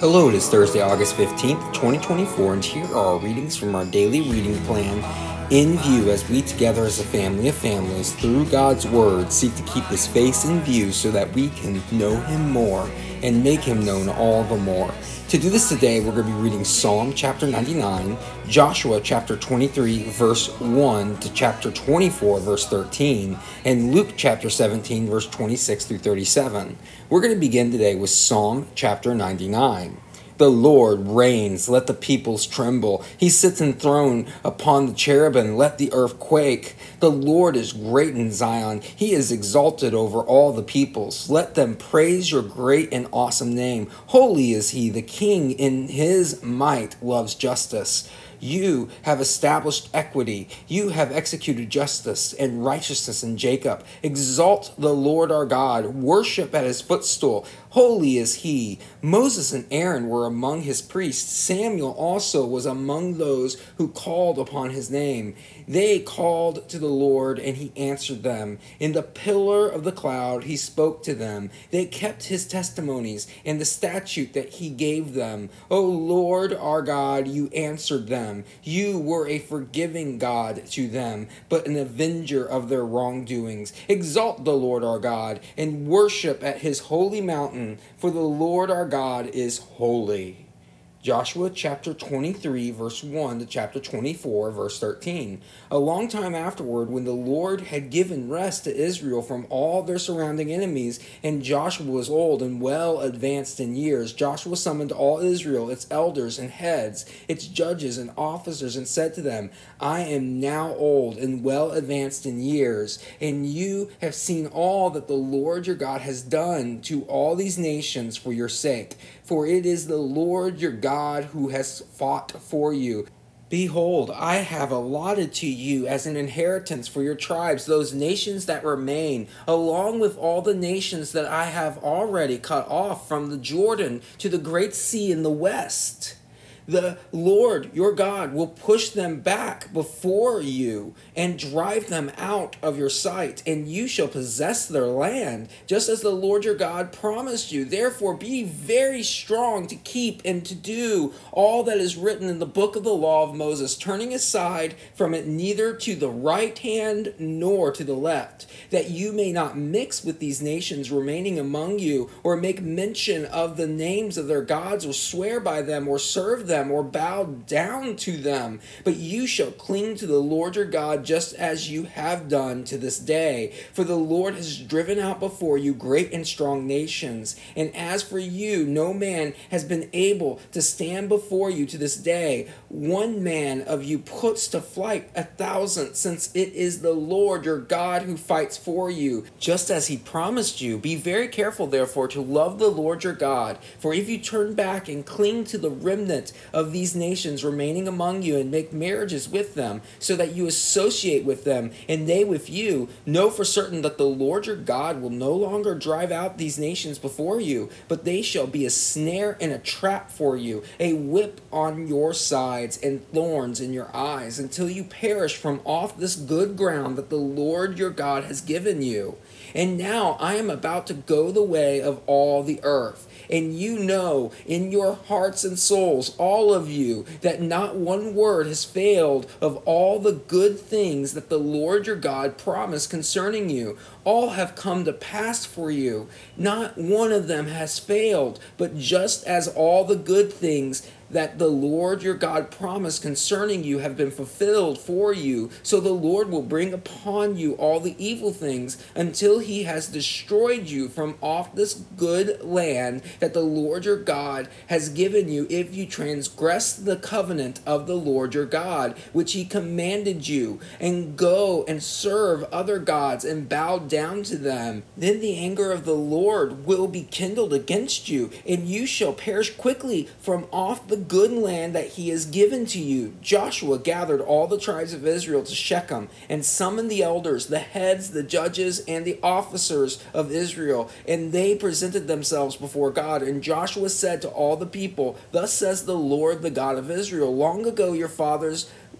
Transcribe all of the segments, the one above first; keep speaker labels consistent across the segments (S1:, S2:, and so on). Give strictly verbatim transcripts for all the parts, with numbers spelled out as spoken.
S1: Hello, it is Thursday, August fifteenth, twenty twenty-four, and here are our readings from our daily reading plan in view as we together as a family of families through God's Word seek to keep His face in view so that we can know Him more and make Him known all the more. To do this today, we're going to be reading Psalm chapter ninety-nine, Joshua chapter twenty-three, verse one to chapter twenty-four, verse thirteen, and Luke chapter seventeen, verse twenty-six through thirty-seven. We're going to begin today with Psalm chapter ninety-nine. The Lord reigns, let the peoples tremble. He sits enthroned upon the cherubim, let the earth quake. The Lord is great in Zion. He is exalted over all the peoples. Let them praise your great and awesome name. Holy is He, the King in His might loves justice. You have established equity. You have executed justice and righteousness in Jacob. Exalt the Lord our God. Worship at His footstool. Holy is He. Moses and Aaron were among His priests. Samuel also was among those who called upon His name. They called to the Lord, and He answered them. In the pillar of the cloud He spoke to them. They kept His testimonies and the statute that He gave them. O Lord our God, You answered them. You were a forgiving God to them, but an avenger of their wrongdoings. Exalt the Lord our God, and worship at His holy mountain, for the Lord our God is holy. Joshua chapter twenty-three, verse one to chapter twenty-four, verse thirteen. A long time afterward, when the Lord had given rest to Israel from all their surrounding enemies, and Joshua was old and well advanced in years, Joshua summoned all Israel, its elders and heads, its judges and officers, and said to them, I am now old and well advanced in years, and you have seen all that the Lord your God has done to all these nations for your sake. For it is the Lord your God who has fought for you. Behold, I have allotted to you as an inheritance for your tribes those nations that remain, along with all the nations that I have already cut off from the Jordan to the great sea in the west. The Lord your God will push them back before you and drive them out of your sight, and you shall possess their land, just as the Lord your God promised you. Therefore be very strong to keep and to do all that is written in the book of the law of Moses, turning aside from it neither to the right hand nor to the left, that you may not mix with these nations remaining among you, or make mention of the names of their gods, or swear by them, or serve them, or bow down to them. But you shall cling to the Lord your God, just as you have done to this day. For the Lord has driven out before you great and strong nations. And as for you, no man has been able to stand before you to this day. One man of you puts to flight a thousand, since it is the Lord your God who fights for you, just as He promised you. Be very careful, therefore, to love the Lord your God. For if you turn back and cling to the remnant of these nations remaining among you, and make marriages with them, so that you associate with them, and they with you, know for certain that the Lord your God will no longer drive out these nations before you, but they shall be a snare and a trap for you, a whip on your sides, and thorns in your eyes, until you perish from off this good ground that the Lord your God has given you. And now I am about to go the way of all the earth. And you know in your hearts and souls, all of you, that not one word has failed of all the good things that the Lord your God promised concerning you. All have come to pass for you. Not one of them has failed, but just as all the good things that the Lord your God promised concerning you have been fulfilled for you, so the Lord will bring upon you all the evil things until He has destroyed you from off this good land that the Lord your God has given you, if you transgress the covenant of the Lord your God, which He commanded you, and go and serve other gods and bow down to them. Then the anger of the Lord will be kindled against you, and you shall perish quickly from off the good land that He has given to you. Joshua gathered all the tribes of Israel to Shechem, and summoned the elders, the heads, the judges, and the officers of Israel, and they presented themselves before God. And Joshua said to all the people, Thus says the Lord, the God of Israel, long ago your fathers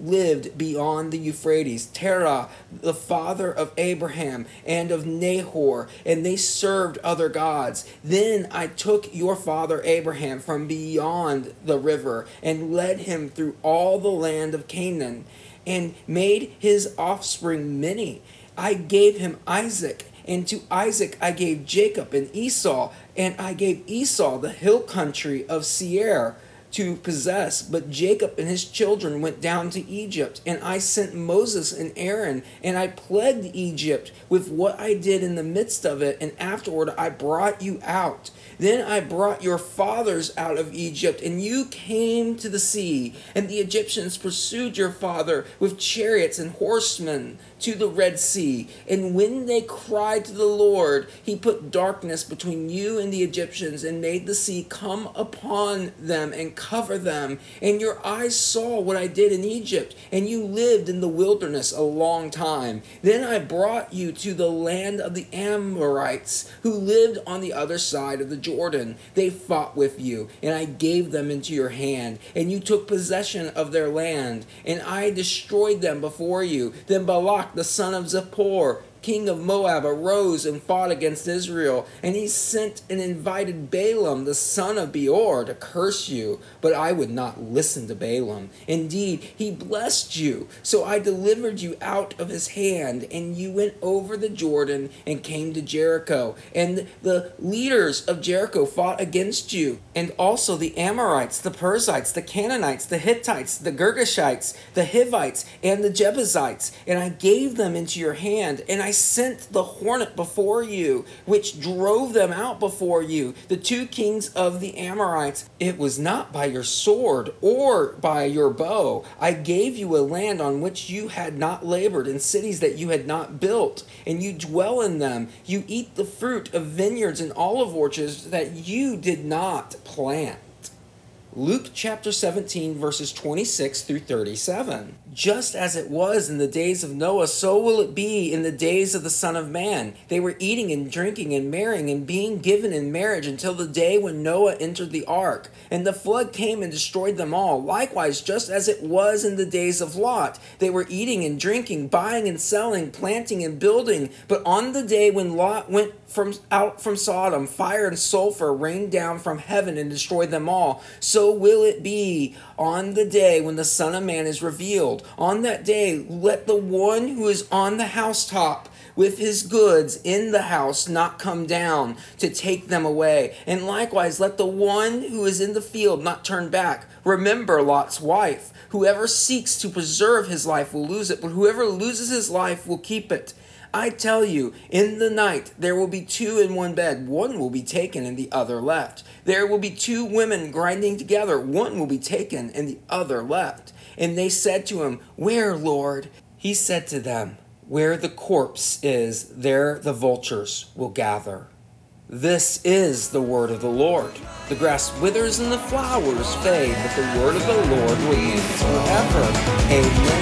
S1: lived beyond the Euphrates, Terah, the father of Abraham and of Nahor, and they served other gods. Then I took your father Abraham from beyond the river and led him through all the land of Canaan and made his offspring many. I gave him Isaac, and to Isaac I gave Jacob and Esau, and I gave Esau the hill country of Seir to possess. But Jacob and his children went down to Egypt, and I sent Moses and Aaron, and I plagued Egypt with what I did in the midst of it, and afterward I brought you out. Then I brought your fathers out of Egypt, and you came to the sea, and the Egyptians pursued your father with chariots and horsemen to the Red Sea. And when they cried to the Lord, he put darkness between you and the Egyptians, and made the sea come upon them and cover them. And your eyes saw what I did in Egypt, and you lived in the wilderness a long time. Then I brought you to the land of the Amorites, who lived on the other side of the Jordan. They fought with you, and I gave them into your hand, and you took possession of their land, and I destroyed them before you. Then Balak the son of Zippor, king of Moab, arose and fought against Israel, and he sent and invited Balaam the son of Beor to curse you, but I would not listen to Balaam. Indeed, he blessed you, so I delivered you out of his hand, and you went over the Jordan and came to Jericho, and the leaders of Jericho fought against you, and also the Amorites, the Perizzites, the Canaanites, the Hittites, the Girgashites, the Hivites, and the Jebusites, and I gave them into your hand, and I sent the hornet before you, which drove them out before you, the two kings of the Amorites. It was not by your sword or by your bow. I gave you a land on which you had not labored, and cities that you had not built, and you dwell in them. You eat the fruit of vineyards and olive orchards that you did not plant. Luke chapter seventeen, verses twenty-six through thirty-seven. Just as it was in the days of Noah, so will it be in the days of the Son of Man. They were eating and drinking and marrying and being given in marriage until the day when Noah entered the ark. And the flood came and destroyed them all. Likewise, just as it was in the days of Lot, they were eating and drinking, buying and selling, planting and building. But on the day when Lot went from out from Sodom, fire and sulfur rained down from heaven and destroyed them all. So will it be on the day when the Son of Man is revealed. On that day, let the one who is on the housetop with his goods in the house not come down to take them away. And likewise, let the one who is in the field not turn back. Remember Lot's wife. Whoever seeks to preserve his life will lose it, but whoever loses his life will keep it. I tell you, in the night there will be two in one bed. One will be taken and the other left. There will be two women grinding together. One will be taken and the other left. And they said to him, Where, Lord? He said to them, Where the corpse is, there the vultures will gather. This is the word of the Lord. The grass withers and the flowers fade, but the word of the Lord remains forever. Amen.